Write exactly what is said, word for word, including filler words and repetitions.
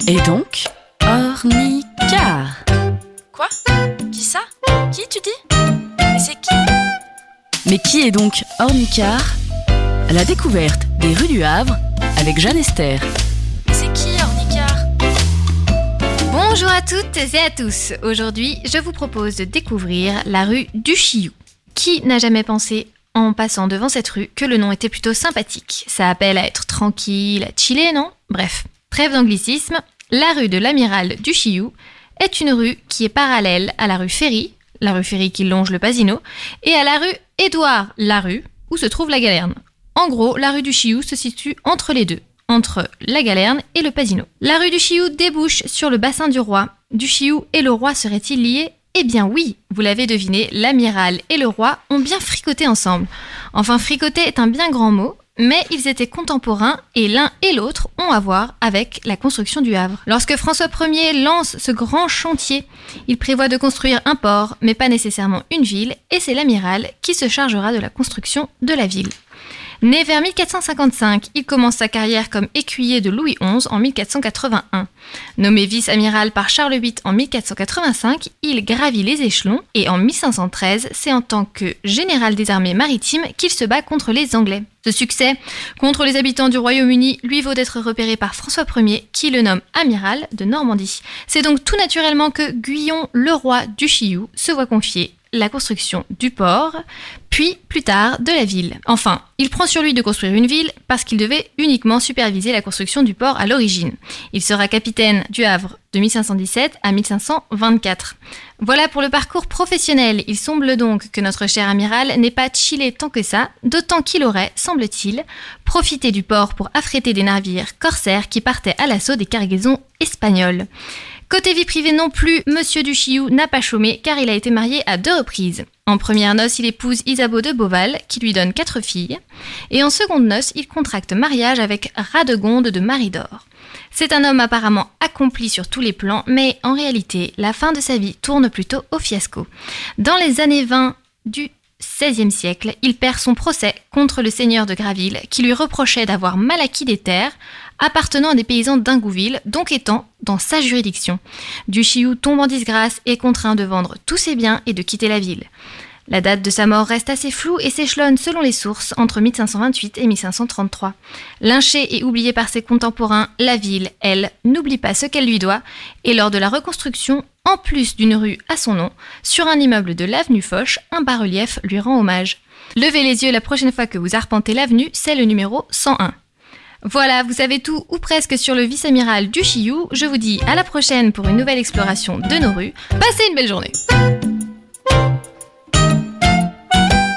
Et donc, Ornicart. Quoi? Qui ça? Qui tu dis? Mais c'est qui? Mais qui est donc Ornicart? La découverte des rues du Havre avec Jeanne Esther. Mais c'est qui Ornicart? Bonjour à toutes et à tous. Aujourd'hui, je vous propose de découvrir la rue du Chioux. Qui n'a jamais pensé, en passant devant cette rue, que le nom était plutôt sympathique? Ça appelle à être tranquille, à chiller, non? Bref, trêve d'anglicisme. La rue de l'Amiral du Chioux est une rue qui est parallèle à la rue Ferry, la rue Ferry qui longe le Pasino, et à la rue Édouard Larue, où se trouve la Galerne. En gros, la rue du Chioux se situe entre les deux, entre la Galerne et le Pasino. La rue du Chioux débouche sur le bassin du Roi. Du Chioux et le Roi seraient-ils liés? Eh bien oui, vous l'avez deviné, l'amiral et le roi ont bien fricoté ensemble. Enfin, fricoter est un bien grand mot, mais ils étaient contemporains et l'un et l'autre ont à voir avec la construction du Havre. Lorsque François Ier lance ce grand chantier, il prévoit de construire un port, mais pas nécessairement une ville, et c'est l'amiral qui se chargera de la construction de la ville. Né vers mille quatre cent cinquante-cinq, il commence sa carrière comme écuyer de Louis onze en mille quatre cent quatre-vingt-un. Nommé vice-amiral par Charles huit en mille quatre cent quatre-vingt-cinq, il gravit les échelons et en mille cinq cent treize, c'est en tant que général des armées maritimes qu'il se bat contre les Anglais. Ce succès contre les habitants du Royaume-Uni lui vaut d'être repéré par François Ier qui le nomme amiral de Normandie. C'est donc tout naturellement que Guyon, le roi du Chioux, se voit confier la construction du port, puis plus tard de la ville. Enfin, il prend sur lui de construire une ville parce qu'il devait uniquement superviser la construction du port à l'origine. Il sera capitaine du Havre de mille cinq cent dix-sept à mille cinq cent vingt-quatre. Voilà pour le parcours professionnel. Il semble donc que notre cher amiral n'ait pas chillé tant que ça, d'autant qu'il aurait, semble-t-il, profité du port pour affréter des navires corsaires qui partaient à l'assaut des cargaisons espagnoles. Côté vie privée non plus, Monsieur du Chioux n'a pas chômé car il a été marié à deux reprises. En première noce, il épouse Isabeau de Beauval, qui lui donne quatre filles, et en seconde noce, il contracte mariage avec Radegonde de Maridor. C'est un homme apparemment accompli sur tous les plans, mais en réalité, la fin de sa vie tourne plutôt au fiasco. Dans les années vingt du seizième siècle, il perd son procès contre le seigneur de Graville, qui lui reprochait d'avoir mal acquis des terres appartenant à des paysans d'Ingouville, donc étant dans sa juridiction. Du Chioux tombe en disgrâce et est contraint de vendre tous ses biens et de quitter la ville. La date de sa mort reste assez floue et s'échelonne selon les sources entre mille cinq cent vingt-huit et mille cinq cent trente-trois. Lynchée et oubliée par ses contemporains, la ville, elle, n'oublie pas ce qu'elle lui doit et lors de la reconstruction, en plus d'une rue à son nom, sur un immeuble de l'avenue Foch, un bas-relief lui rend hommage. Levez les yeux la prochaine fois que vous arpentez l'avenue, c'est le numéro cent un. Voilà, vous savez tout ou presque sur le vice-amiral du Chioux. Je vous dis à la prochaine pour une nouvelle exploration de nos rues. Passez une belle journée!